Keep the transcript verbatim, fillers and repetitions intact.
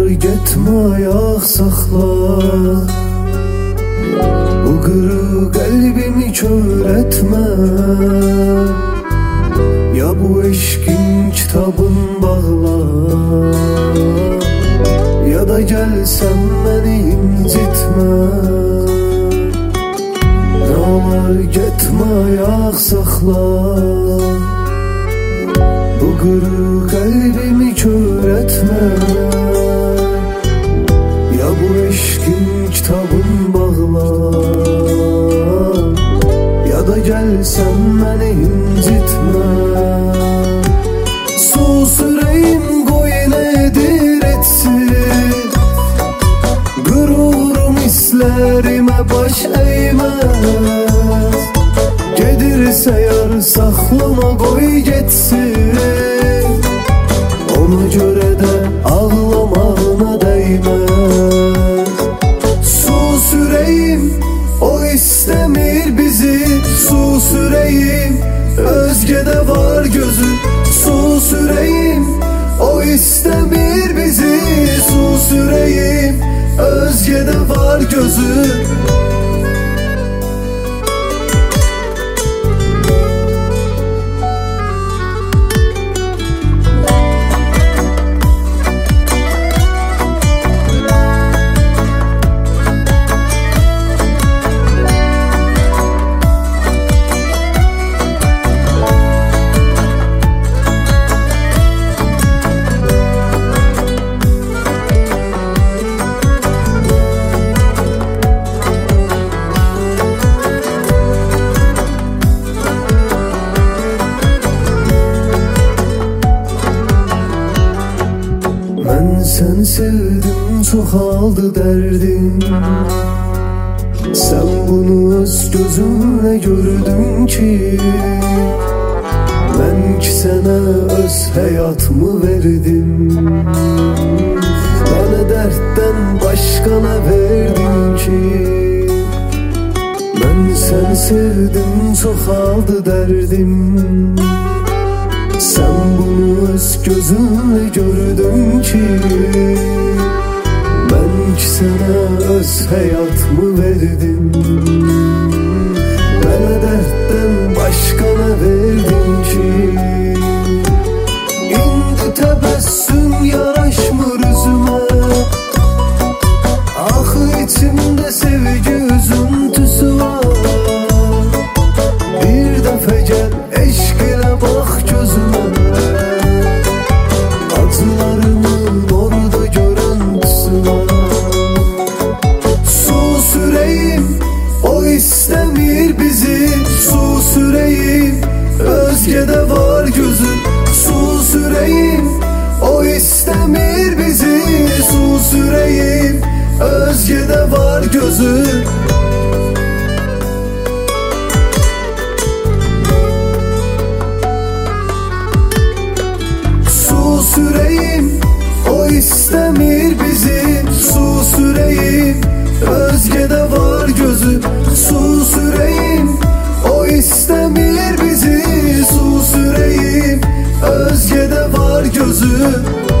getme ayaq saxla, bu qırıq qəlbimi kör etmə. Ya bu eşkin kitabın bağla, ya da gəlsən məni incitmə. Nə olar getmə ayaq saxla, bu qırıq qəlbimi kör etmə. Ya bu eşkin kitabın bağla, ya da gəlsən məni incitmə. Sus ürəyim qoy nədir etsin, qürurum hislərimə baş əyməz. Gedirsə yar saxlama qoy getsin, ona görə də ağlamağına dəyməz. Sus ürəyim o istəmir bizi, sus ürəyim özgədə var gözü. Sus ürəyim o istəmir bizi, sus ürəyim özgədə var gözü. Mən səni sevdim, çoxaldı dərdim. Sən bunu öz gözümlə gördün ki, mən ki sənə öz həyatımı verdim. Mənə dərddən başqa nə verdin ki? Mən səni sevdim, çoxaldı dərdim. Sen bunu öz gözünle gördün ki, ben ki sana öz hayatımı verdim. Bana dertten başka ne verdin ki? İndi təbəssüm yaraşmır üzüme, axı içimde sevgi üzüntüsü var. Bir dəfə gəl eşq ilə bax gözüme, acılarımın orada görüntüsü var. Sus ürəyim o istəmir bizi, sus ürəyim özgədə var gözü. Sus ürəyim o istəmir bizi, sus ürəyim özgədə var gözü. Sus ürəyim o istəmir bizi, sus ürəyim özgədə var gözü. Sus ürəyim o istəmir bizi, sus ürəyim özgədə var gözü.